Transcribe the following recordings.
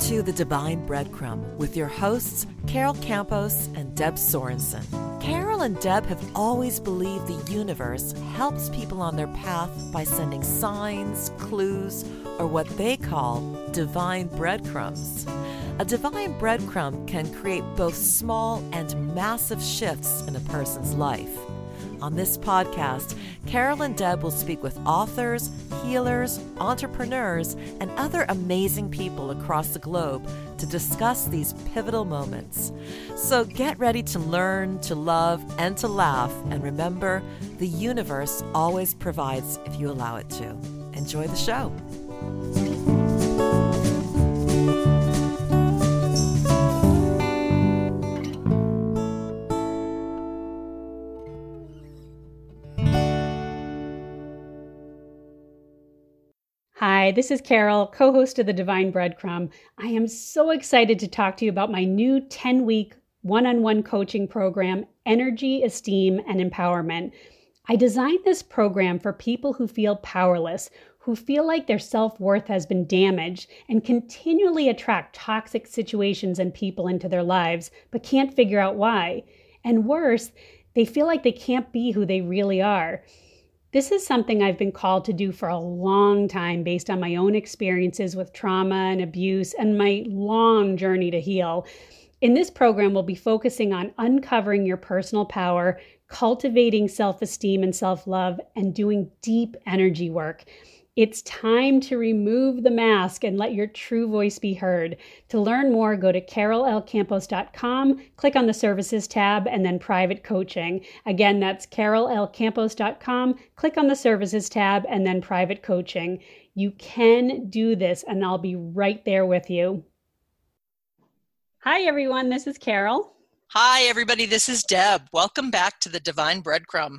to The Divine Breadcrumb with your hosts, Carol Campos and Deb Sorensen. Carol and Deb have always believed the universe helps people on their path by sending signs, clues, or what they call divine breadcrumbs. A divine breadcrumb can create both small and massive shifts in a person's life. On this podcast, Carol and Deb will speak with authors, healers, entrepreneurs, and other amazing people across the globe to discuss these pivotal moments. So get ready to learn, to love, and to laugh. And remember, the universe always provides if you allow it to. Enjoy the show. Hi, this is Carol, co-host of The Divine Breadcrumb. I am so excited to talk to you about my new 10-week one-on-one coaching program, Energy, Esteem, and Empowerment. I designed this program for people who feel powerless, who feel like their self-worth has been damaged and continually attract toxic situations and people into their lives, but can't figure out why. And worse, they feel like they can't be who they really are. This is something I've been called to do for a long time based on my own experiences with trauma and abuse and my long journey to heal. In this program, we'll be focusing on uncovering your personal power, cultivating self-esteem and self-love, and doing deep energy work. It's time to remove the mask and let your true voice be heard. To learn more, go to carolcampos.com, click on the services tab, and then private coaching. Again, that's carolcampos.com, click on the services tab, and then private coaching. You can do this, and I'll be right there with you. Hi, everyone. This is Carol. Hi, everybody. This is Deb. Welcome back to The Divine Breadcrumb.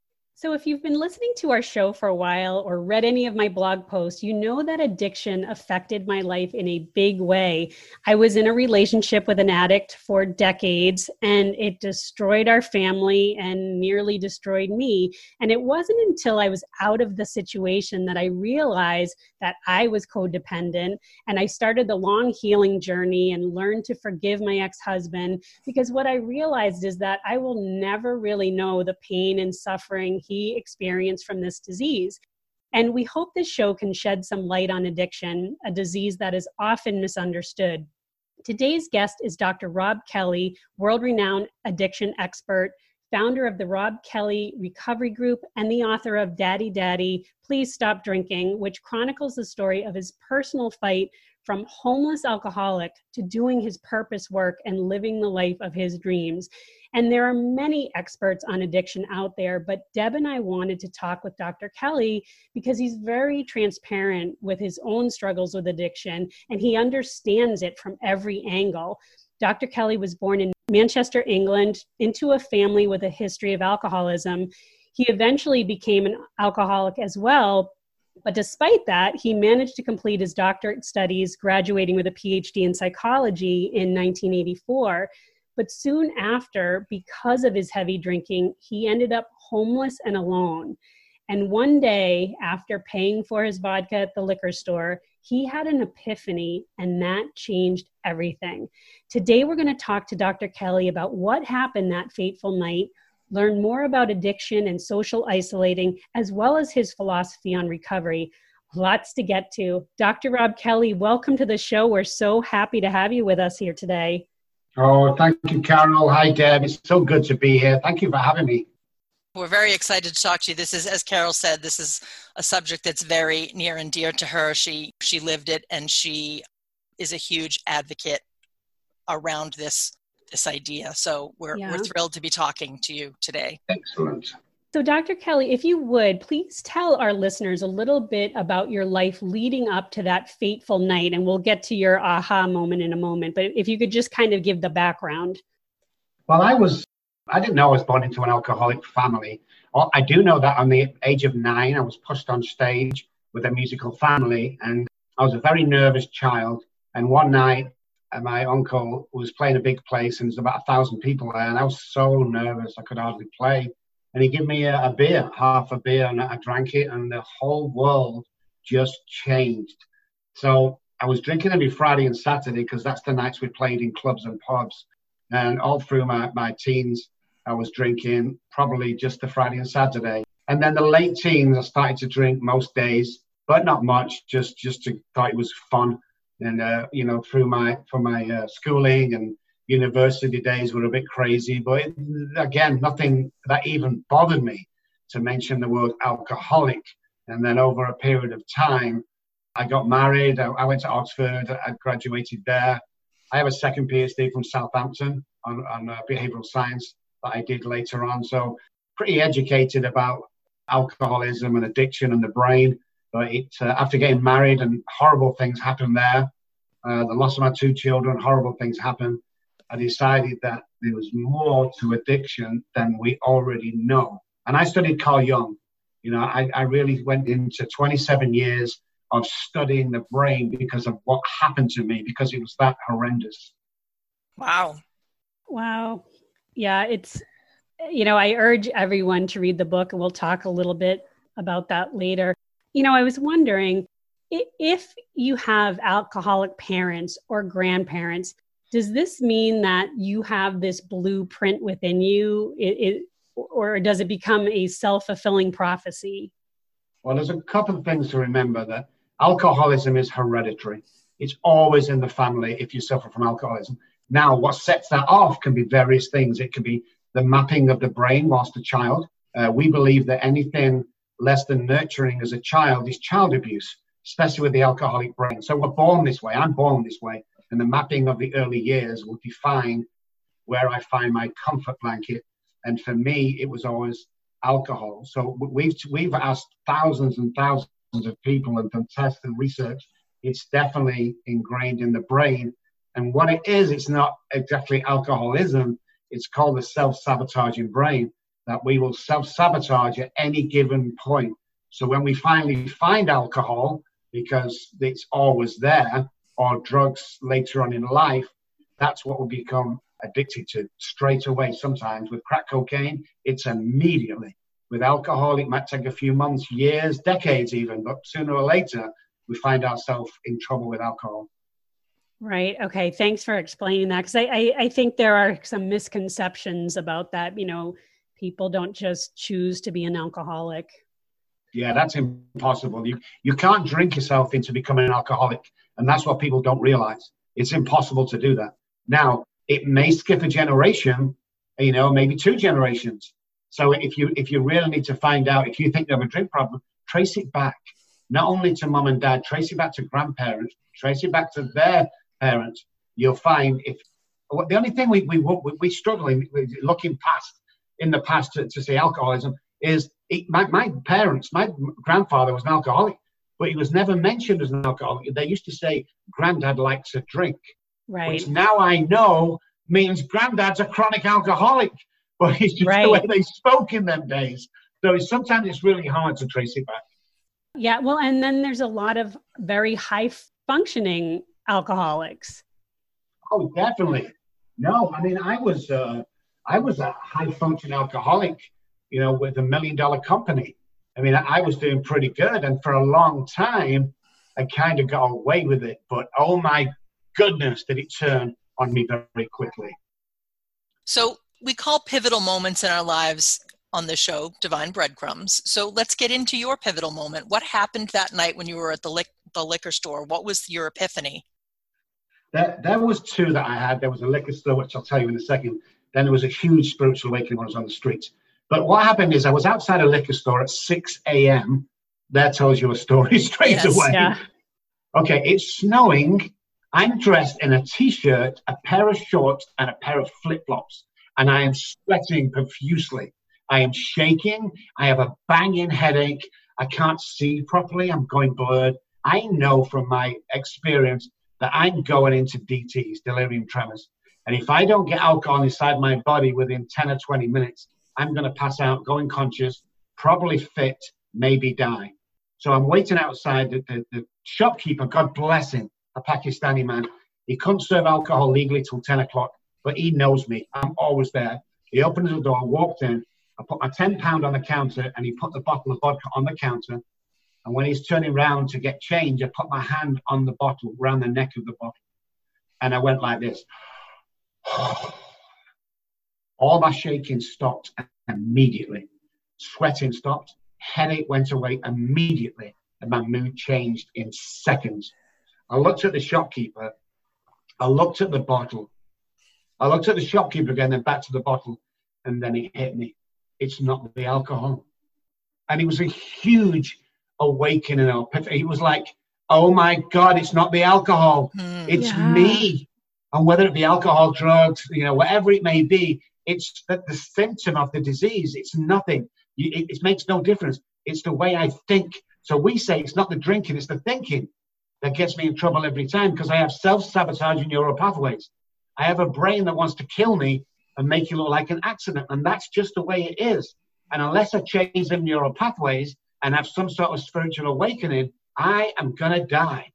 So if you've been listening to our show for a while or read any of my blog posts, you know that addiction affected my life in a big way. I was in a relationship with an addict for decades, and it destroyed our family and nearly destroyed me. And it wasn't until I was out of the situation that I realized that I was codependent, and I started the long healing journey and learned to forgive my ex-husband, because what I realized is that I will never really know the pain and suffering he experienced from this disease. And we hope this show can shed some light on addiction, a disease that is often misunderstood. Today's guest is Dr. Rob Kelly, world-renowned addiction expert, founder of the Rob Kelly Recovery Group, and the author of Daddy Daddy, Please Stop Drinking, which chronicles the story of his personal fight from homeless alcoholic to doing his purpose work and living the life of his dreams. And there are many experts on addiction out there, but Deb and I wanted to talk with Dr. Kelly because he's very transparent with his own struggles with addiction, and he understands it from every angle. Dr. Kelly was born in Manchester, England, into a family with a history of alcoholism. He eventually became an alcoholic as well, but despite that, he managed to complete his doctorate studies, graduating with a PhD in psychology in 1984. But soon after, because of his heavy drinking, he ended up homeless and alone. And one day, after paying for his vodka at the liquor store, he had an epiphany, and that changed everything. Today, we're going to talk to Dr. Kelly about what happened that fateful night, learn more about addiction and social isolating, as well as his philosophy on recovery. Lots to get to. Dr. Rob Kelly, welcome to the show. We're so happy to have you with us here today. Oh, thank you, Carol. Hi, Deb. It's so good to be here. Thank you for having me. We're very excited to talk to you. This is, as Carol said, this is a subject that's very near and dear to her. She lived it, and she is a huge advocate around this idea. So we're thrilled to be talking to you today. Excellent. So Dr. Kelly, if you would, please tell our listeners a little bit about your life leading up to that fateful night, and we'll get to your aha moment in a moment. But if you could just kind of give the background. Well, I didn't know I was born into an alcoholic family. Well, I do know that on the age of 9, I was pushed on stage with a musical family, and I was a very nervous child. And one night, my uncle was playing a big place, and there's about 1,000 people there, and I was so nervous I could hardly play. And he gave me a beer, half a beer, and I drank it, and the whole world just changed. So I was drinking every Friday and Saturday because that's the nights we played in clubs and pubs. And all through my teens, I was drinking probably just the Friday and Saturday. And then the late teens, I started to drink most days, but not much, just to thought it was fun. And, through my schooling and university days were a bit crazy. But again, nothing that even bothered me to mention the word alcoholic. And then over a period of time, I got married. I went to Oxford. I graduated there. I have a second PhD from Southampton on behavioral science that I did later on. So pretty educated about alcoholism and addiction and the brain. But after getting married and horrible things happened there, the loss of my 2 children, horrible things happened. I decided that there was more to addiction than we already know. And I studied Carl Jung. I really went into 27 years of studying the brain because of what happened to me, because it was that horrendous. Wow. Yeah, it's, I urge everyone to read the book, and we'll talk a little bit about that later. I was wondering, if you have alcoholic parents or grandparents, does this mean that you have this blueprint within you, or does it become a self-fulfilling prophecy? Well, there's a couple of things to remember. That alcoholism is hereditary. It's always in the family if you suffer from alcoholism. Now, what sets that off can be various things. It could be the mapping of the brain whilst a child. We believe that anything less than nurturing as a child is child abuse, especially with the alcoholic brain. So we're born this way. I'm born this way. And the mapping of the early years will define where I find my comfort blanket. And for me, it was always alcohol. So we've asked thousands and thousands of people and done tests and research. It's definitely ingrained in the brain. And what it is, it's not exactly alcoholism. It's called the self-sabotaging brain, that we will self-sabotage at any given point. So when we finally find alcohol, because it's always there, or drugs later on in life, that's what we'll become addicted to straight away. Sometimes with crack cocaine, it's immediately. With alcohol, it might take a few months, years, decades even, but sooner or later, we find ourselves in trouble with alcohol. Right. Okay. Thanks for explaining that. Because I think there are some misconceptions about that. People don't just choose to be an alcoholic. Yeah, that's impossible. You can't drink yourself into becoming an alcoholic. And that's what people don't realize. It's impossible to do that. Now, it may skip a generation, maybe 2 generations. So if you really need to find out, if you think you have a drink problem, trace it back, not only to mom and dad, trace it back to grandparents, trace it back to their parents. You'll find the only thing we struggle in looking in the past to see alcoholism is my parents, my grandfather was an alcoholic, but he was never mentioned as an alcoholic. They used to say granddad likes to drink, right? Which now I know means granddad's a chronic alcoholic, but it's just the way they spoke in them days. So sometimes it's really hard to trace it back. Yeah, well, and then there's a lot of very high functioning alcoholics. Oh, definitely. No, I mean, I was a high functioning alcoholic, with $1 million company. I mean, I was doing pretty good. And for a long time, I kind of got away with it. But oh my goodness, did it turn on me very quickly. So we call pivotal moments in our lives on the show Divine Breadcrumbs. So let's get into your pivotal moment. What happened that night when you were at the liquor store? What was your epiphany? There was 2 that I had. There was a liquor store, which I'll tell you in a second. Then there was a huge spiritual awakening when I was on the streets. But what happened is I was outside a liquor store at 6 a.m. That tells you a story straight away. Yeah. Okay, it's snowing. I'm dressed in a T-shirt, a pair of shorts, and a pair of flip-flops. And I am sweating profusely. I am shaking. I have a banging headache. I can't see properly. I'm going blurred. I know from my experience that I'm going into DTs, delirium tremors. And if I don't get alcohol inside my body within 10 or 20 minutes, I'm going to pass out, go unconscious, probably fit, maybe die. So I'm waiting outside. The shopkeeper, God bless him, a Pakistani man, he couldn't serve alcohol legally till 10 o'clock, but he knows me. I'm always there. He opened the door, walked in. I put my £10 on the counter, and he put the bottle of vodka on the counter. And when he's turning around to get change, I put my hand on the bottle, around the neck of the bottle. And I went like this. All my shaking stopped immediately. Sweating stopped. Headache went away immediately. And my mood changed in seconds. I looked at the shopkeeper. I looked at the bottle. I looked at the shopkeeper again, then back to the bottle. And then it hit me. It's not the alcohol. And it was a huge awakening. He was like, oh my God, it's not the alcohol. It's me. And whether it be alcohol, drugs, whatever it may be, it's the symptom of the disease. It's nothing. It makes no difference. It's the way I think. So we say it's not the drinking, it's the thinking that gets me in trouble every time, because I have self-sabotaging neural pathways. I have a brain that wants to kill me and make it look like an accident. And that's just the way it is. And unless I change them neural pathways and have some sort of spiritual awakening, I am going to die.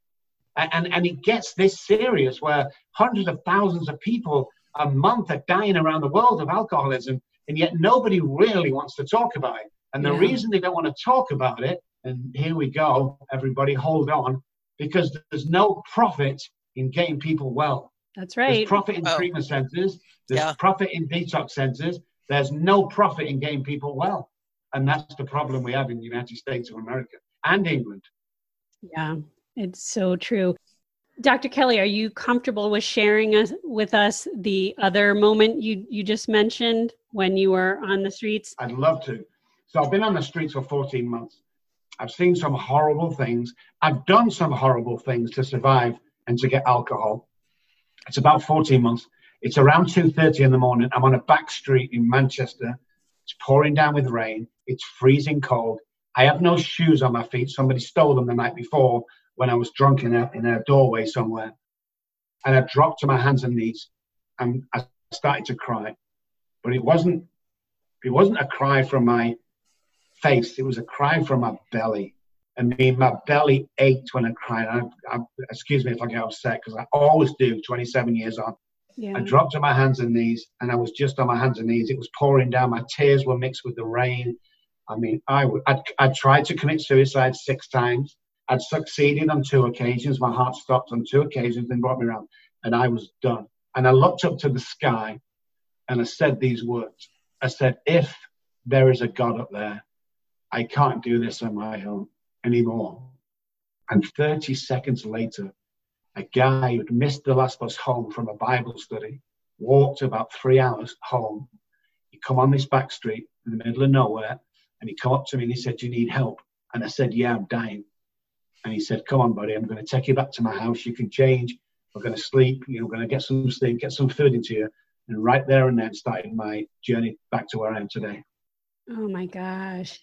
And it gets this serious, where hundreds of thousands of people a month are dying around the world of alcoholism, and yet nobody really wants to talk about it. And the reason they don't want to talk about it, and here we go, everybody hold on, because there's no profit in getting people well. That's right. There's profit in treatment centers. There's profit in detox centers. There's no profit in getting people well. And that's the problem we have in the United States of America and England. Yeah, it's so true. Dr. Kelly, are you comfortable with sharing with us the other moment you just mentioned when you were on the streets? I'd love to. So I've been on the streets for 14 months. I've seen some horrible things. I've done some horrible things to survive and to get alcohol. It's about 14 months. It's around 2:30 in the morning. I'm on a back street in Manchester. It's pouring down with rain. It's freezing cold. I have no shoes on my feet. Somebody stole them the night before when I was drunk in a doorway somewhere. And I dropped to my hands and knees and I started to cry. But it wasn't a cry from my face. It was a cry from my belly. I mean, my belly ached when I cried. Excuse me if I get upset, because I always do, 27 years on. Yeah. I dropped to my hands and knees, and I was just on my hands and knees. It was pouring down. My tears were mixed with the rain. I mean, I'd tried to commit suicide 6 times. I'd succeeded on 2 occasions. My heart stopped on 2 occasions, then brought me around, and I was done. And I looked up to the sky, and I said these words. I said, if there is a God up there, I can't do this on my own anymore. And 30 seconds later, a guy who'd missed the last bus home from a Bible study walked about 3 hours home. He come on this back street in the middle of nowhere, and he come up to me and he said, do you need help? And I said, yeah, I'm dying. And he said, come on, buddy, I'm going to take you back to my house. You can change. We're going to sleep. We're going to get some sleep, get some food into you. And right there and then started my journey back to where I am today. Oh, my gosh.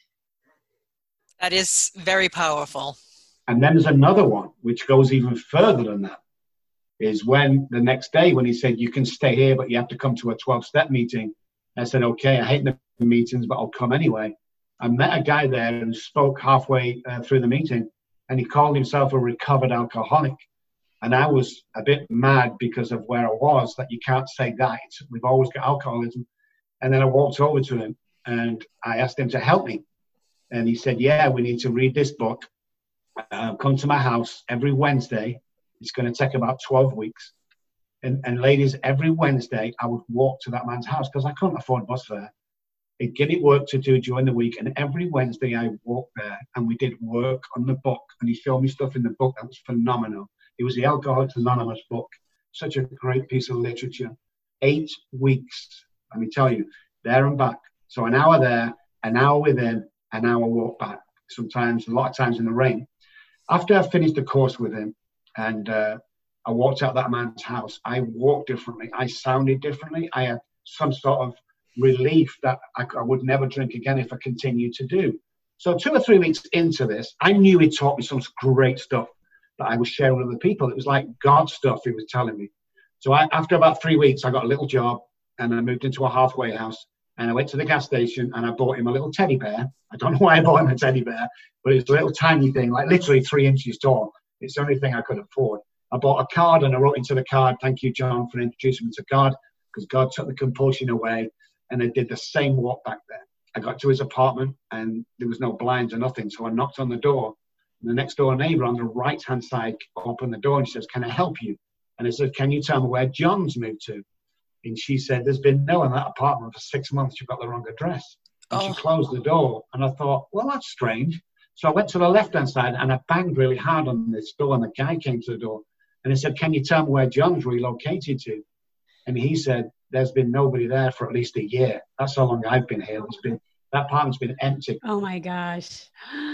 That is very powerful. And then there's another one, which goes even further than that, is when the next day when he said, you can stay here, but you have to come to a 12-step meeting. I said, okay, I hate the meetings, but I'll come anyway. I met a guy there who spoke halfway through the meeting, and he called himself a recovered alcoholic. And I was a bit mad because of where I was, that you can't say that. We've always got alcoholism. And then I walked over to him, and I asked him to help me. And he said, yeah, we need to read this book. Come to my house every Wednesday. It's going to take about 12 weeks. And ladies, every Wednesday, I would walk to that man's house because I couldn't afford bus fare. He'd give me work to do during the week. And every Wednesday, I walked there and we did work on the book. And he showed me stuff in the book that was phenomenal. It was the Alcoholics Anonymous book. Such a great piece of literature. 8 weeks, let me tell you, there and back. So an hour there, an hour within, an hour walk back. Sometimes, a lot of times in the rain. After I finished the course with him and I walked out that man's house, I walked differently. I sounded differently. I had some sort of relief that I would never drink again if I continued to do. So 2 or 3 weeks into this, I knew he taught me some great stuff that I was sharing with other people. It was like God stuff he was telling me. So after about 3 weeks, I got a little job and I moved into a halfway house. And I went to the gas station and I bought him a little teddy bear. I don't know why I bought him a teddy bear, but it's a little tiny thing, like literally 3 inches tall. It's the only thing I could afford. I bought a card and I wrote into the card, thank you, John, for introducing me to God, because God took the compulsion away. And I did the same walk back there. I got to his apartment and there was no blinds or nothing. So I knocked on the door the next door neighbor on the right-hand side opened the door and she says, "Can I help you?" And I said, "Can you tell me where John's moved to?" And she said, "There's been no one in that apartment for 6 months. You've got the wrong address." And she closed the door. And I thought, well, that's strange. So I went to the left-hand side and I banged really hard on this door. And the guy came to the door and he said, "Can you tell me where John's relocated to?" And he said, "There's been nobody there for at least a year. That's how long I've been here. That apartment's been empty." Oh my gosh.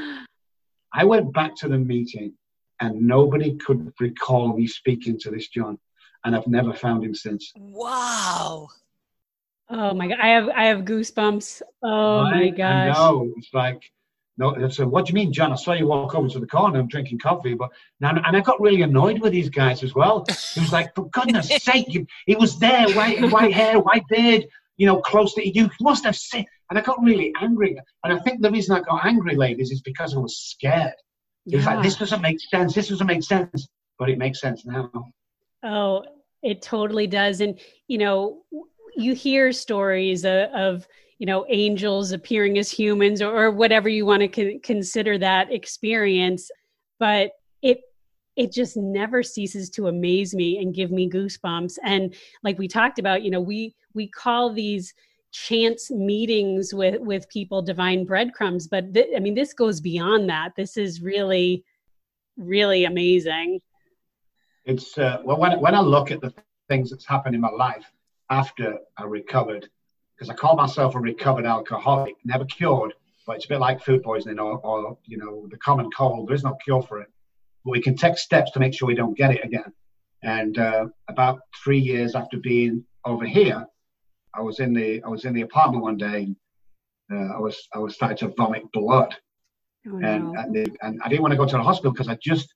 I went back to the meeting and nobody could recall me speaking to this John. And I've never found him since. Wow. Oh my God. I have goosebumps. Oh my gosh. I know. It's like, no. So what do you mean, John? I saw you walk over to the corner and drinking coffee, but now, and I got really annoyed with these guys as well. It was like, for goodness sake, he was there, white hair, white beard, close to you. Must have seen. And I got really angry. And I think the reason I got angry, ladies, is because I was scared. It was like, this doesn't make sense. This doesn't make sense. But it makes sense now. Oh, it totally does. And, you hear stories of angels appearing as humans or whatever you want to consider that experience. But it just never ceases to amaze me and give me goosebumps. And like we talked about, we call these chance meetings with people divine breadcrumbs, but this goes beyond that. This is really, really amazing. It's when I look at the things that's happened in my life after I recovered, because I call myself a recovered alcoholic, never cured, but it's a bit like food poisoning or the common cold. There is no cure for it, but we can take steps to make sure we don't get it again. And about 3 years after being over here, I was in the apartment one day. And, I was starting to vomit blood, and I didn't want to go to the hospital because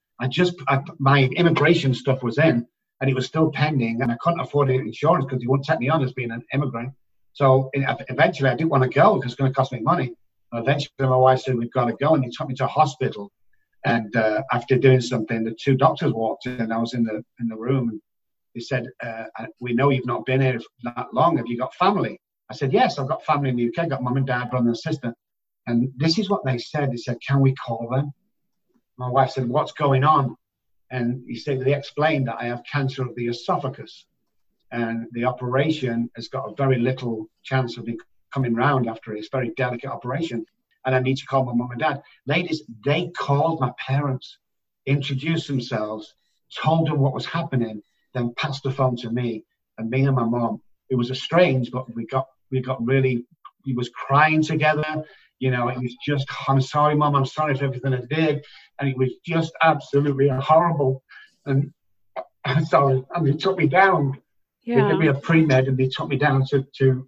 my immigration stuff was in and it was still pending, and I couldn't afford insurance because they wouldn't take me on as being an immigrant. So eventually, I didn't want to go because it's going to cost me money. And eventually, my wife said, "We've got to go," and they took me to a hospital. And after doing something, the two doctors walked in, and I was in the room, and they said, "We know you've not been here that long. Have you got family?" I said, "Yes, I've got family in the UK. I've got mum and dad, brother and sister." And this is what they said. They said, "Can we call them?" My wife said, "What's going on?" And they explained that I have cancer of the esophagus. And the operation has got a very little chance of me coming round after it. It's a very delicate operation. And I need to call my mum and dad. Ladies, they called my parents, introduced themselves, told them what was happening, then passed the phone to me and my mum. It was strange, but we got really, we was crying together. It was just, "I'm sorry, Mum, I'm sorry for everything I did." And it was just absolutely horrible. And I'm sorry. And they took me down. Yeah. They gave me a pre-med and they took me down to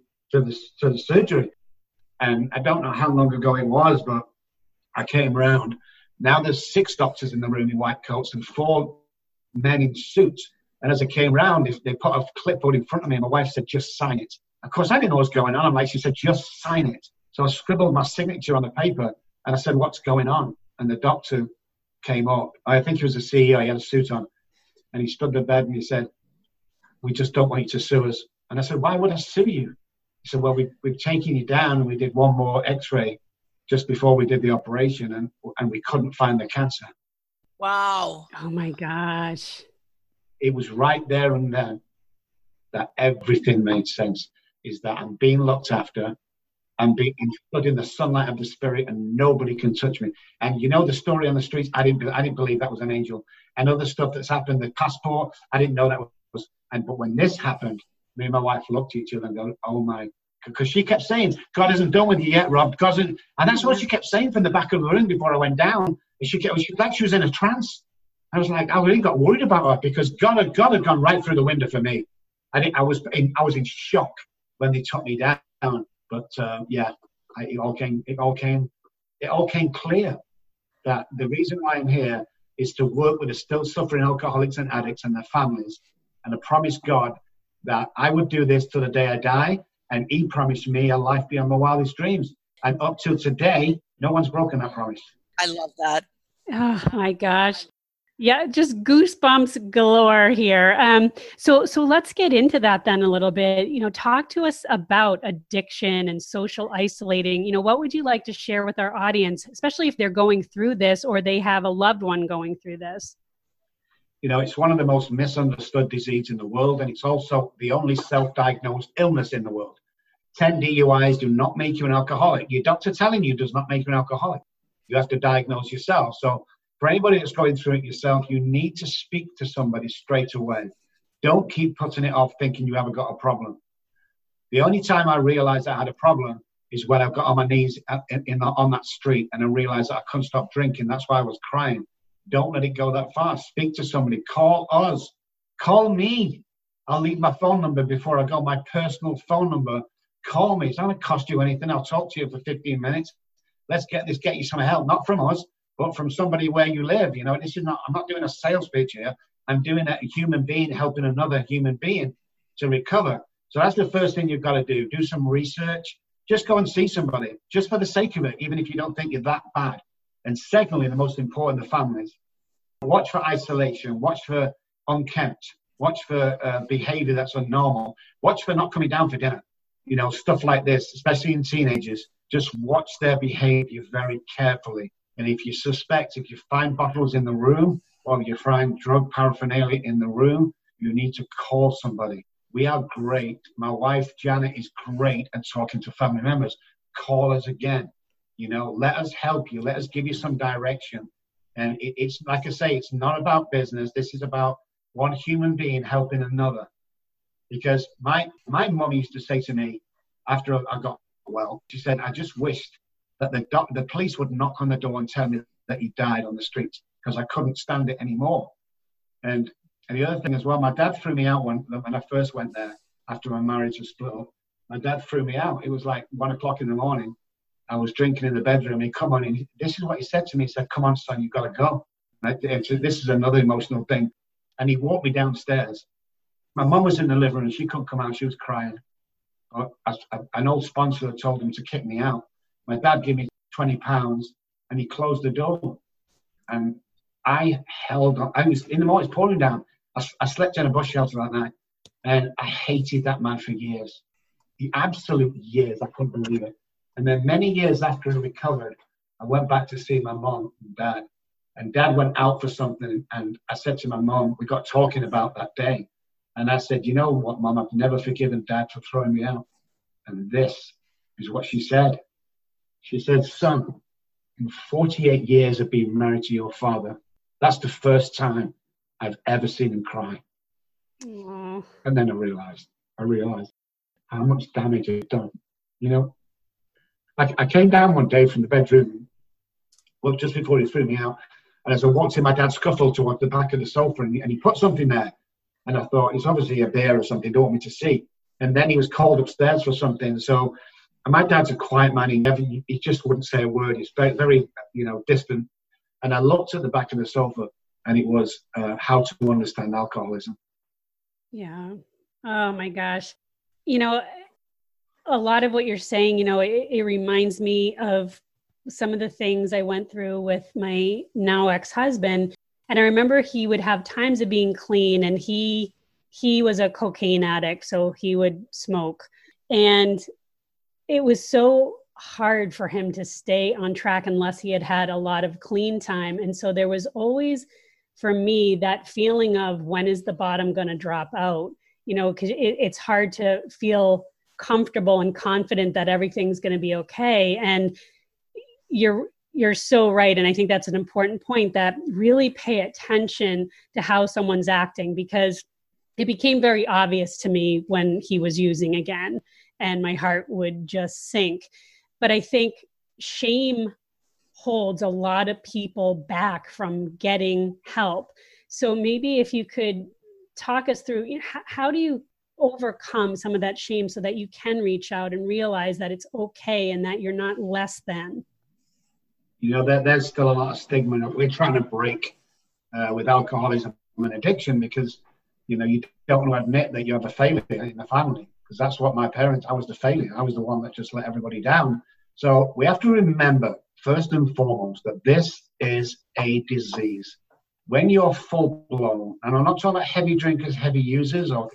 the surgery. And I don't know how long ago it was, but I came round. Now there's 6 doctors in the room in white coats and 4 men in suits. And as I came round, they put a clipboard in front of me and my wife said, "Just sign it." Of course, I didn't know what was going on. She said, "Just sign it." So I scribbled my signature on the paper and I said, "What's going on?" And the doctor came up. I think he was the CEO. He had a suit on. And he stood at the bed and he said, "We just don't want you to sue us." And I said, "Why would I sue you?" He said, "Well, we've taken you down and we did one more x-ray just before we did the operation and we couldn't find the cancer." Wow. Oh my gosh. It was right there and then that everything made sense, is that I'm being looked after. I'm being stood in the sunlight of the spirit and nobody can touch me. And the story on the streets, I didn't believe that was an angel. And other stuff that's happened, the passport, I didn't know that was. But when this happened, me and my wife looked at each other and go, "Oh my," because she kept saying, "God isn't done with you yet, Rob." And that's what she kept saying from the back of the room before I went down. And she was in a trance. I was like, I really got worried about her because God had gone right through the window for me. I was in shock when they took me down. But it all came clear that the reason why I'm here is to work with the still suffering alcoholics and addicts and their families. And I promised God that I would do this till the day I die. And He promised me a life beyond my wildest dreams. And up till today, no one's broken that promise. I love that. Oh my gosh. Yeah, just goosebumps galore here. So let's get into that then a little bit. Talk to us about addiction and social isolating. What would you like to share with our audience, especially if they're going through this or they have a loved one going through this? It's one of the most misunderstood diseases in the world, and it's also the only self-diagnosed illness in the world. 10 DUIs do not make you an alcoholic. Your doctor telling you does not make you an alcoholic. You have to diagnose yourself. So for anybody that's going through it yourself, you need to speak to somebody straight away. Don't keep putting it off thinking you haven't got a problem. The only time I realized I had a problem is when I got on my knees on that street and I realized that I couldn't stop drinking. That's why I was crying. Don't let it go that far. Speak to somebody. Call us. Call me. I'll leave my phone number before I go, my personal phone number. Call me. It's not going to cost you anything. I'll talk to you for 15 minutes. Let's get you some help, not from us, but from somebody where you live. This is not, I'm not doing a sales pitch here. I'm doing a human being helping another human being to recover. So that's the first thing you've got to do. Do some research. Just go and see somebody, just for the sake of it, even if you don't think you're that bad. And secondly, the most important, the families. Watch for isolation. Watch for unkempt. Watch for behavior that's unnormal. Watch for not coming down for dinner. Stuff like this, especially in teenagers. Just watch their behavior very carefully. And if you find bottles in the room or you find drug paraphernalia in the room, you need to call somebody. We are great. My wife, Janet, is great at talking to family members. Call us again. Let us help you. Let us give you some direction. And it's like I say, it's not about business. This is about one human being helping another. Because my mum used to say to me after I got well, she said, I just wished that the police would knock on the door and tell me that he died on the streets because I couldn't stand it anymore. And the other thing as well, my dad threw me out when I first went there after my marriage was split up. My dad threw me out. It was like 1 o'clock in the morning. I was drinking in the bedroom. He come on, and this is what he said to me. He said, come on, son, you've got to go. This is another emotional thing. And he walked me downstairs. My mum was in the living room. She couldn't come out. She was crying. An old sponsor had told him to kick me out. My dad gave me £20 and he closed the door. And I held on. I was in the morning, it's pouring down. I slept in a bus shelter that night. And I hated that man for years. The absolute years. I couldn't believe it. And then many years after I recovered, I went back to see my mom and dad. And dad went out for something. And I said to my mom, we got talking about that day. And I said, you know what, Mom, I've never forgiven Dad for throwing me out. And this is what she said. She said, son, in 48 years of being married to your father, that's the first time I've ever seen him cry. Aww. And then I realized how much damage I've done. I came down one day from the bedroom, well, just before he threw me out. And as I walked in, my dad scuffled towards the back of the sofa and he put something there. And I thought, it's obviously a bear or something, don't want me to see. And then he was called upstairs for something. So, and my dad's a quiet man. He just wouldn't say a word. He's very, very, distant. And I looked at the back of the sofa and it was how to understand alcoholism. Yeah. Oh my gosh. A lot of what you're saying, it reminds me of some of the things I went through with my now ex-husband. And I remember he would have times of being clean, and he was a cocaine addict, so he would smoke. And it was so hard for him to stay on track unless he had had a lot of clean time. And so there was always, for me, that feeling of when is the bottom going to drop out, because it's hard to feel comfortable and confident that everything's going to be okay. And you're so right. And I think that's an important point, that really pay attention to how someone's acting, because it became very obvious to me when he was using again and my heart would just sink. But I think shame holds a lot of people back from getting help. So maybe if you could talk us through, how do you overcome some of that shame so that you can reach out and realize that it's okay and that you're not less than? There's still a lot of stigma that we're trying to break with alcoholism and addiction, because, you don't want to admit that you have a failure in the family, because that's what my parents, I was the failure. I was the one that just let everybody down. So we have to remember, first and foremost, that this is a disease. When you're full blown, and I'm not talking about heavy drinkers, heavy users, or,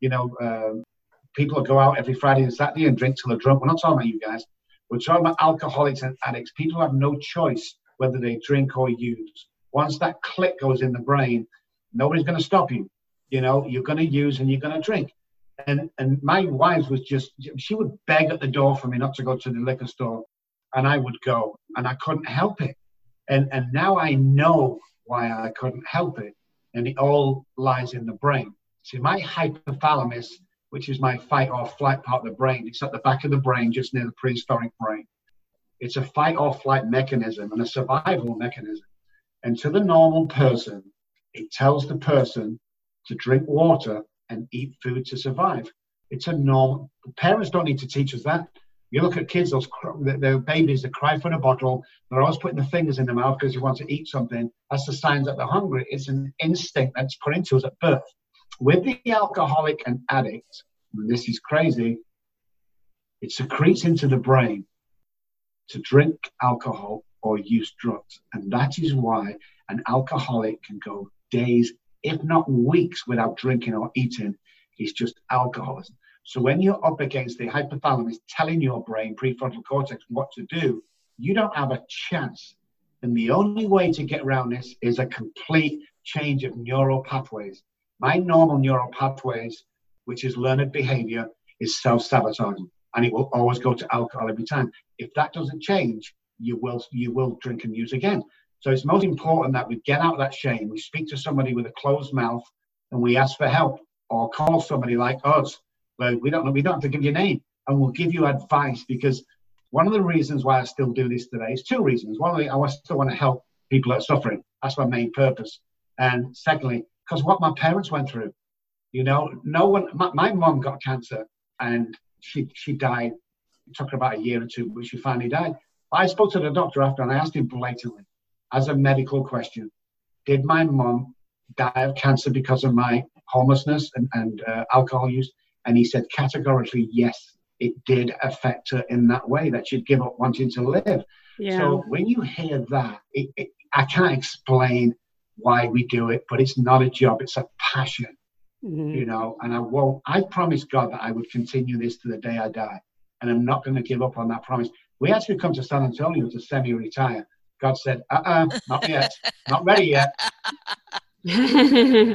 people who go out every Friday and Saturday and drink till they're drunk. We're not talking about you guys. We're talking about alcoholics and addicts. People have no choice whether they drink or use. Once that click goes in the brain, nobody's going to stop you. You're going to use and you're going to drink. And my wife was she would beg at the door for me not to go to the liquor store. And I would go, and I couldn't help it. And now I know why I couldn't help it. And it all lies in the brain. See, my hypothalamus, which is my fight or flight part of the brain, it's at the back of the brain, just near the prehistoric brain. It's a fight or flight mechanism and a survival mechanism. And to the normal person, it tells the person to drink water and eat food to survive. It's a normal. Parents don't need to teach us that. You look at kids, they're babies that cry for the bottle. They're always putting their fingers in their mouth because they want to eat something. That's the signs that they're hungry. It's an instinct that's put into us at birth. With the alcoholic and addict, and this is crazy, it secretes into the brain to drink alcohol or use drugs. And that is why an alcoholic can go days, if not weeks, without drinking or eating. It's just alcoholism. So when you're up against the hypothalamus telling your brain, prefrontal cortex, what to do, you don't have a chance. And the only way to get around this is a complete change of neural pathways. My normal neural pathways, which is learned behavior, is self-sabotaging. And it will always go to alcohol every time. If that doesn't change, you will drink and use again. So it's most important that we get out of that shame. We speak to somebody with a closed mouth and we ask for help, or call somebody like us. Well, we don't have to give you a name, and we'll give you advice, because one of the reasons why I still do this today is two reasons. One, I still want to help people that are suffering. That's my main purpose. And secondly, because what my parents went through, my mom got cancer and she died. It took her about a year or two, but she finally died. I spoke to the doctor after and I asked him blatantly, as a medical question, did my mom die of cancer because of my homelessness and alcohol use? And he said categorically, yes, it did affect her in that way, that she'd give up wanting to live. Yeah. So when you hear that, I can't explain why we do it, but it's not a job, it's a passion, and I promised God that I would continue this to the day I die. And I'm not going to give up on that promise. We actually come to San Antonio to semi-retire. God said, not yet, not ready yet. You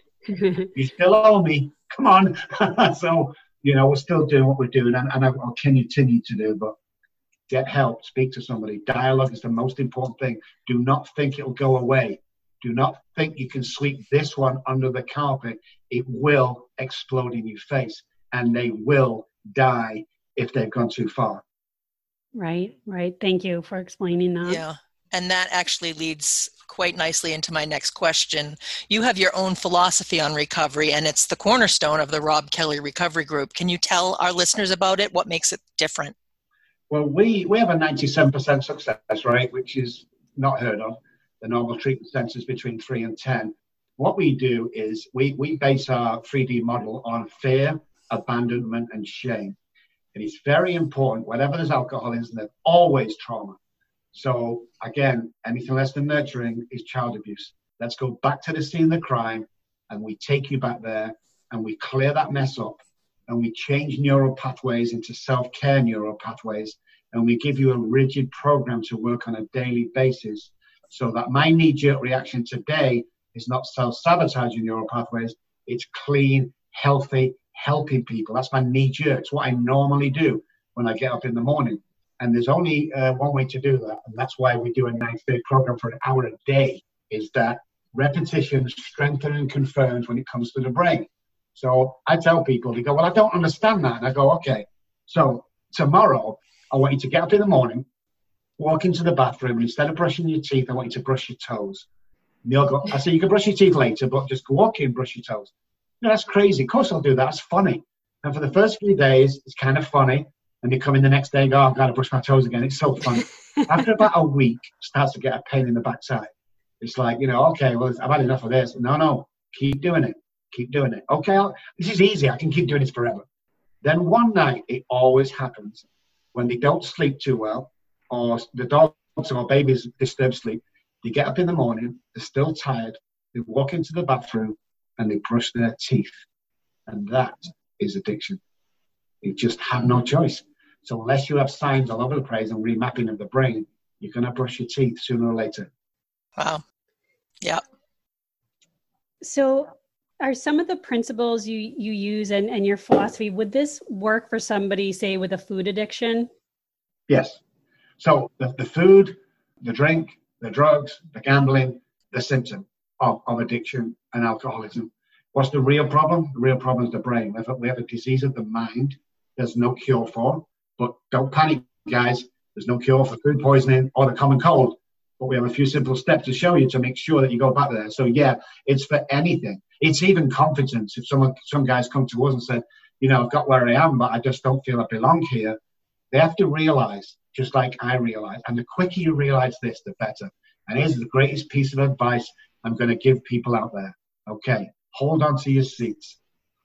still owe me. Come on. So, we're still doing what we're doing, and I'll continue to do, but get help, speak to somebody. Dialogue is the most important thing. Do not think it'll go away. Do not think you can sweep this one under the carpet. It will explode in your face, and they will die if they've gone too far. Right. Thank you for explaining that. Yeah. And that actually leads quite nicely into my next question. You have your own philosophy on recovery, and it's the cornerstone of the Rob Kelly Recovery Group. Can you tell our listeners about it? What makes it different? Well, we have a 97% success rate, which is not heard of. The normal treatment centers between 3 and 10. What we do is we base our 3D model on fear, abandonment, and shame. And it's very important, whenever there's alcoholism, there's always trauma. So again, anything less than nurturing is child abuse. Let's go back to the scene of the crime, and we take you back there, and we clear that mess up, and we change neural pathways into self-care neural pathways, and we give you a rigid program to work on a daily basis, so that my knee-jerk reaction today is not self-sabotaging neural pathways. It's clean, healthy, helping people. That's my knee-jerk. It's what I normally do when I get up in the morning. And there's only one way to do that, and that's why we do a 9-day program for an hour a day, is that repetition strengthens and confirms when it comes to the brain. So I tell people, they go, well, I don't understand that. And I go, okay, so tomorrow I want you to get up in the morning, walk into the bathroom, and instead of brushing your teeth, I want you to brush your toes. And they'll go, I say, you can brush your teeth later, but just walk in and brush your toes. That's crazy. Of course I'll do that. It's funny. And for the first few days, it's kind of funny. And you come in the next day and go, I've got to brush my toes again. It's so funny. After about a week, it starts to get a pain in the backside. It's like, okay, well, I've had enough of this. No, keep doing it. Keep doing it. Okay, this is easy. I can keep doing this forever. Then one night, it always happens when they don't sleep too well, or the dogs or babies disturb sleep, They get up in the morning, they're still tired, they walk into the bathroom and they brush their teeth. And that is addiction. You just have no choice. So unless you have signs all over the place and remapping of the brain, you're going to brush your teeth sooner or later. Wow. Yeah. So are some of the principles you use and your philosophy, would this work for somebody, say, with a food addiction? Yes. So the food, the drink, the drugs, the gambling, the symptom of addiction and alcoholism. What's the real problem? The real problem is the brain. We have a disease of the mind there's no cure for. But don't panic, guys. There's no cure for food poisoning or the common cold. But we have a few simple steps to show you to make sure that you go back there. So, yeah, it's for anything. It's even confidence. If some guys come to us and said, you know, I've got where I am, but I just don't feel I belong here. They have to realize, just like I realize, and the quicker you realize this, the better. And here's the greatest piece of advice I'm going to give people out there. Okay, hold on to your seats.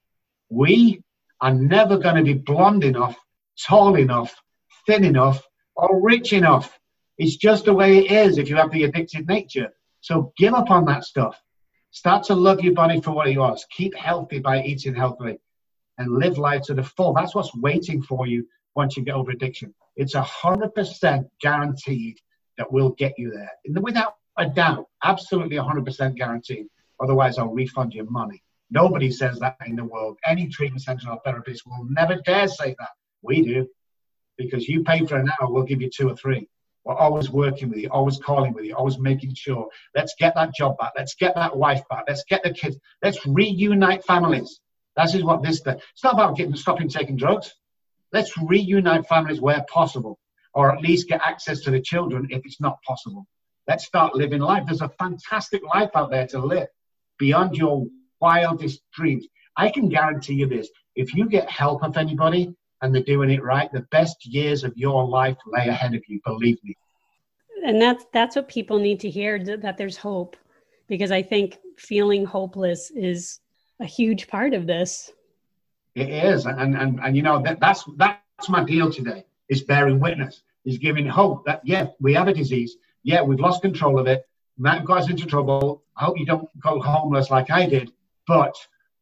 We are never going to be blonde enough, tall enough, thin enough, or rich enough. It's just the way it is if you have the addicted nature. So give up on that stuff. Start to love your body for what it was. Keep healthy by eating healthily and live life to the full. That's what's waiting for you once you get over addiction. It's 100% guaranteed that we'll get you there. Without a doubt, absolutely 100% guaranteed. Otherwise, I'll refund your money. Nobody says that in the world. Any treatment center or therapist will never dare say that. We do. Because you pay for an hour, we'll give you 2 or 3. We're always working with you, always calling with you, always making sure. Let's get that job back. Let's get that wife back. Let's get the kids. Let's reunite families. That is what this does. It's not about stopping taking drugs. Let's reunite families where possible, or at least get access to the children if it's not possible. Let's start living life. There's a fantastic life out there to live beyond your wildest dreams. I can guarantee you this. If you get help of anybody, and they're doing it right, the best years of your life lay ahead of you, believe me. And that's what people need to hear, that there's hope, because I think feeling hopeless is a huge part of this. It is, and you know, that's my deal today, is bearing witness, is giving hope that, yeah, we have a disease, yeah, we've lost control of it, that got us into trouble, I hope you don't go homeless like I did, but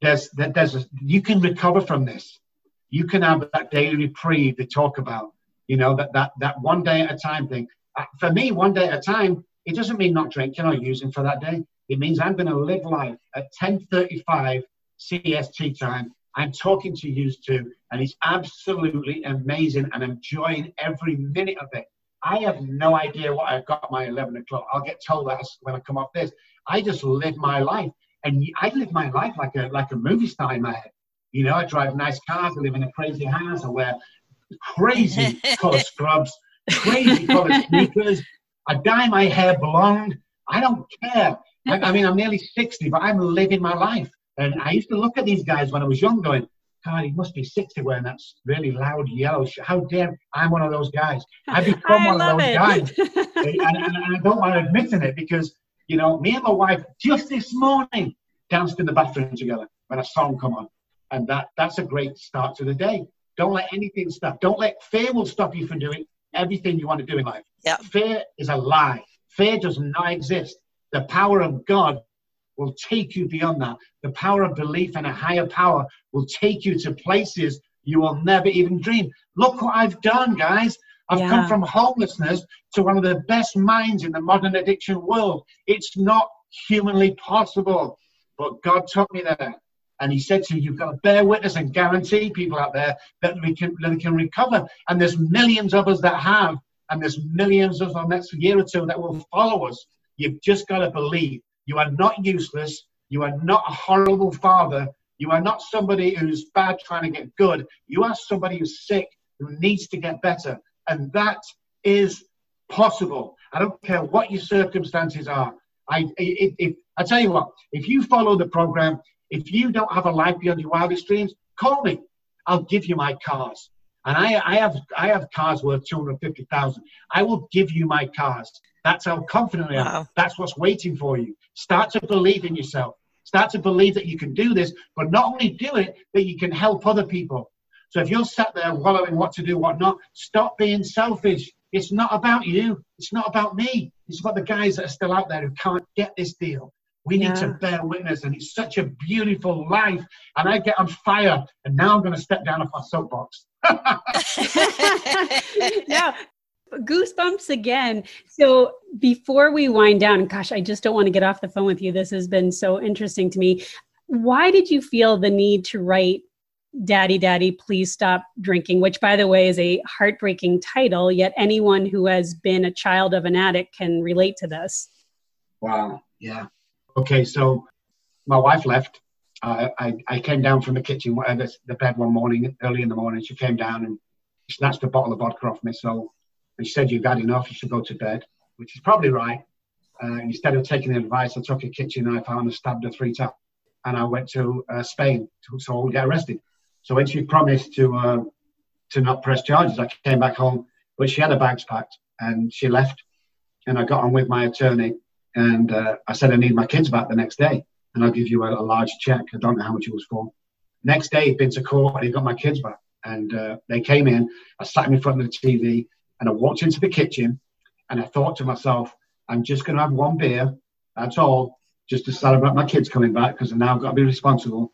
you can recover from this. You can have that daily reprieve they talk about, you know, that one day at a time thing. For me, one day at a time, it doesn't mean not drinking or using for that day. It means I'm going to live life at 10:35 CST time. I'm talking to you two, and it's absolutely amazing and enjoying every minute of it. I have no idea what I've got my 11 o'clock. I'll get told that when I come off this. I just live my life. And I live my life like a movie star in my head. You know, I drive nice cars, I live in a crazy house, I wear crazy color scrubs, crazy color sneakers, I dye my hair blonde. I don't care. I mean, I'm nearly 60, but I'm living my life. And I used to look at these guys when I was young going, God, he must be 60 wearing that really loud yellow shirt. How dare I'm one of those guys. I've become one of those guys. and I don't want to admit it because, you know, me and my wife just this morning danced in the bathroom together when a song come on. And that's a great start to the day. Don't let anything stop. Don't let fear will stop you from doing everything you want to do in life. Yeah. Fear is a lie. Fear does not exist. The power of God will take you beyond that. The power of belief in a higher power will take you to places you will never even dream. Look what I've done, guys. I've come from homelessness to one of the best minds in the modern addiction world. It's not humanly possible, but God took me there. And he said to you, you've got to bear witness and guarantee people out there that we can recover. And there's millions of us that have, and there's millions of the next year or two that will follow us. You've just got to believe. You are not useless. You are not a horrible father. You are not somebody who's bad trying to get good. You are somebody who's sick, who needs to get better. And that is possible. I don't care what your circumstances are. I tell you what, if you follow the program, if you don't have a life beyond your wildest dreams, call me. I'll give you my cars. And I have cars worth $250,000. I will give you my cars. That's how confident I am. Wow. That's what's waiting for you. Start to believe in yourself. Start to believe that you can do this, but not only do it, that you can help other people. So if you're sat there wallowing what to do, what not, stop being selfish. It's not about you. It's not about me. It's about the guys that are still out there who can't get this deal. We need to bear witness, and it's such a beautiful life. And I get on fire, and now I'm going to step down off my soapbox. Yeah, goosebumps again. So before we wind down, gosh, I just don't want to get off the phone with you. This has been so interesting to me. Why did you feel the need to write Daddy, Daddy, Please Stop Drinking, which, by the way, is a heartbreaking title, yet anyone who has been a child of an addict can relate to this? Wow. Yeah. Okay, so my wife left. I came down from the kitchen, the bed one morning, early in the morning. She came down and she snatched a bottle of vodka off me. And she said, "You've had enough. You should go to bed," which is probably right. Instead of taking the advice, I took a kitchen knife out and stabbed her 3 times. And I went to Spain so I would get arrested. So when she promised to not press charges, I came back home. But she had her bags packed and she left. And I got on with my attorney. And I said, "I need my kids back the next day, and I'll give you a large check." I don't know how much it was for. Next day, he'd been to court and he got my kids back. And they came in. I sat in front of the TV, and I walked into the kitchen, and I thought to myself, I'm just going to have one beer. That's all, just to celebrate my kids coming back, because I've now got to be responsible.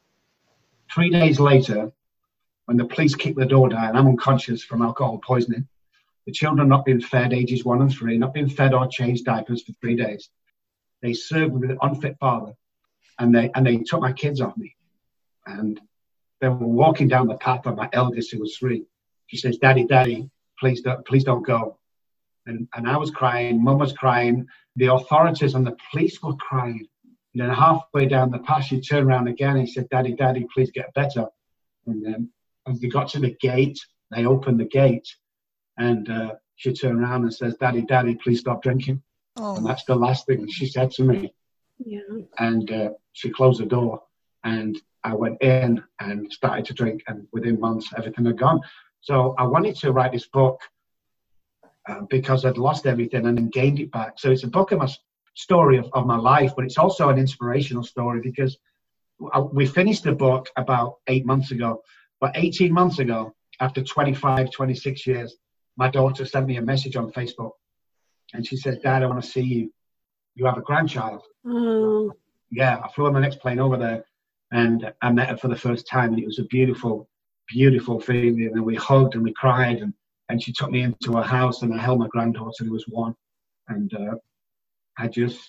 3 days later, when the police kicked the door down, I'm unconscious from alcohol poisoning. The children not being fed, ages 1 and 3, not being fed or changed diapers for 3 days. They served me with an unfit father, and they took my kids off me. And they were walking down the path of my eldest, who was 3. She says, "Daddy, Daddy, please don't go." And I was crying, Mum was crying, the authorities and the police were crying. And then halfway down the path, she turned around again and said, "Daddy, Daddy, please get better." And then as they got to the gate, they opened the gate, and she turned around and says, "Daddy, Daddy, please stop drinking." Oh. And that's the last thing she said to me. Yeah. And she closed the door, and I went in and started to drink, and within months, everything had gone. So I wanted to write this book because I'd lost everything and then gained it back. So it's a book of my story of my life, but it's also an inspirational story, because we finished the book about 8 months ago. But 18 months ago, after 25, 26 years, my daughter sent me a message on Facebook. And she said, "Dad, I want to see you. You have a grandchild." Oh. Yeah, I flew on the next plane over there, and I met her for the first time. And it was a beautiful, beautiful feeling. And we hugged and we cried. And she took me into her house, and I held my granddaughter, who was 1. And I just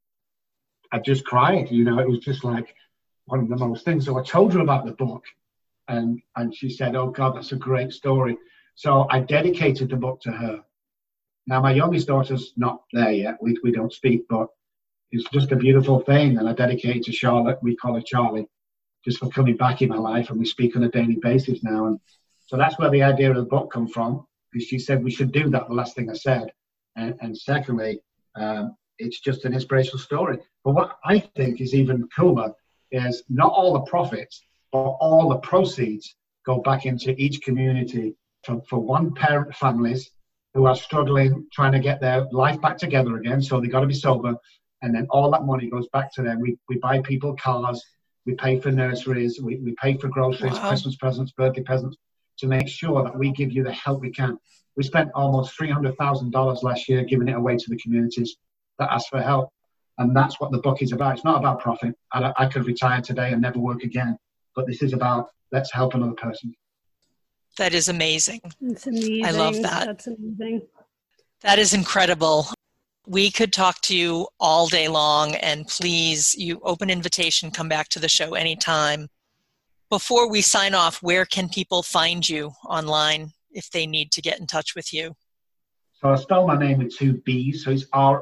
cried. You know, it was just like one of the most things. So I told her about the book. And she said, "Oh, God, that's a great story." So I dedicated the book to her. Now, my youngest daughter's not there yet. We don't speak, but it's just a beautiful thing. And I dedicate it to Charlotte. We call her Charlie, just for coming back in my life. And we speak on a daily basis now. And so that's where the idea of the book come from, because she said we should do that, the last thing I said. And secondly, it's just an inspirational story. But what I think is even cooler is not all the profits, but all the proceeds go back into each community for one-parent families who are struggling, trying to get their life back together again. So they got to be sober. And then all that money goes back to them. We buy people cars. We pay for nurseries. We pay for groceries, wow, Christmas presents, birthday presents, to make sure that we give you the help we can. We spent almost $300,000 last year giving it away to the communities that ask for help. And that's what the book is about. It's not about profit. I could retire today and never work again. But this is about, let's help another person. That is amazing. It's amazing. I love that. That's amazing. That is incredible. We could talk to you all day long, and please, you open invitation, come back to the show anytime. Before we sign off, where can people find you online if they need to get in touch with you? So I spell my name with 2 B's, so it's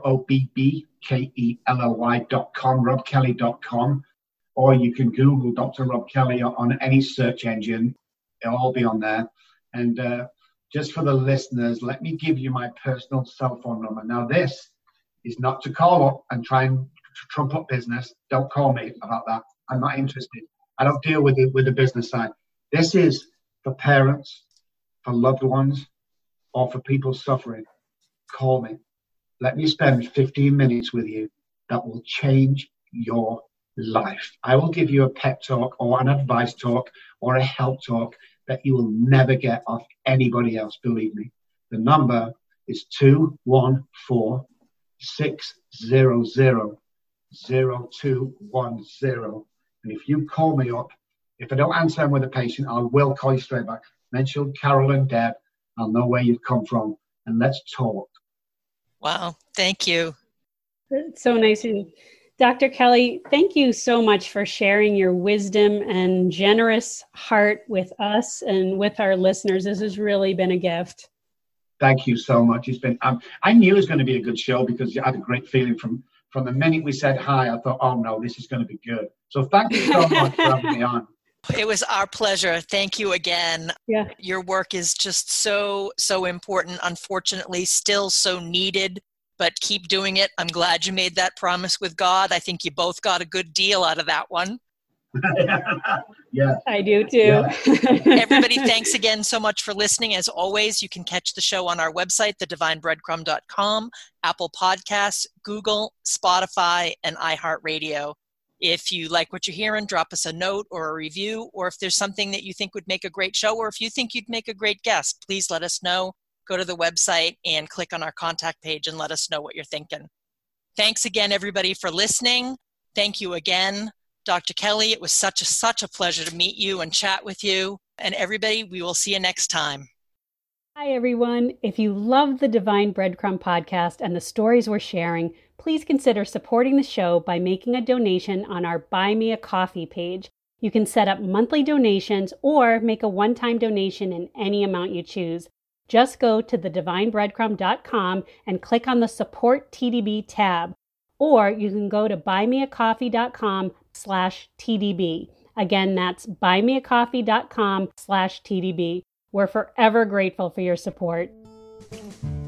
ROBBKELLY.com, robkelly.com, or you can Google Dr. Rob Kelly on any search engine. It'll all be on there. And just for the listeners, let me give you my personal cell phone number. Now, this is not to call up and try and trump up business. Don't call me about that. I'm not interested. I don't deal with the business side. This is for parents, for loved ones, or for people suffering. Call me. Let me spend 15 minutes with you that will change your life. I will give you a pep talk or an advice talk or a help talk that you will never get off anybody else, believe me. The number It's 214-600-0210. And if you call me up, if I don't answer, I'm with a patient, I will call you straight back. Mention Carol and Deb. I'll know where you've come from, and let's talk. Wow. Thank you. That's so nice. Dr. Kelly, thank you so much for sharing your wisdom and generous heart with us and with our listeners. This has really been a gift. Thank you so much. It's been. I knew it was going to be a good show because I had a great feeling from the minute we said hi. I thought, oh no, this is going to be good. So thank you so much for having me on. It was our pleasure. Thank you again. Yeah. Your work is just so important. Unfortunately, still so needed, but keep doing it. I'm glad you made that promise with God. I think you both got a good deal out of that one. Yeah, I do too. Yeah. Everybody, thanks again so much for listening. As always, you can catch the show on our website, thedivinebreadcrumb.com, Apple Podcasts, Google, Spotify, and iHeartRadio. If you like what you're hearing, drop us a note or a review, or if there's something that you think would make a great show, or if you think you'd make a great guest, please let us know. Go to the website and click on our contact page and let us know what you're thinking. Thanks again, everybody, for listening. Thank you again, Dr. Kelly. It was such a pleasure to meet you and chat with you. And everybody, we will see you next time. Hi, everyone. If you love the Divine Breadcrumb podcast and the stories we're sharing, please consider supporting the show by making a donation on our Buy Me a Coffee page. You can set up monthly donations or make a one-time donation in any amount you choose. Just go to thedivinebreadcrumb.com and click on the Support TDB tab. Or you can go to buymeacoffee.com/TDB. Again, that's buymeacoffee.com/TDB. We're forever grateful for your support.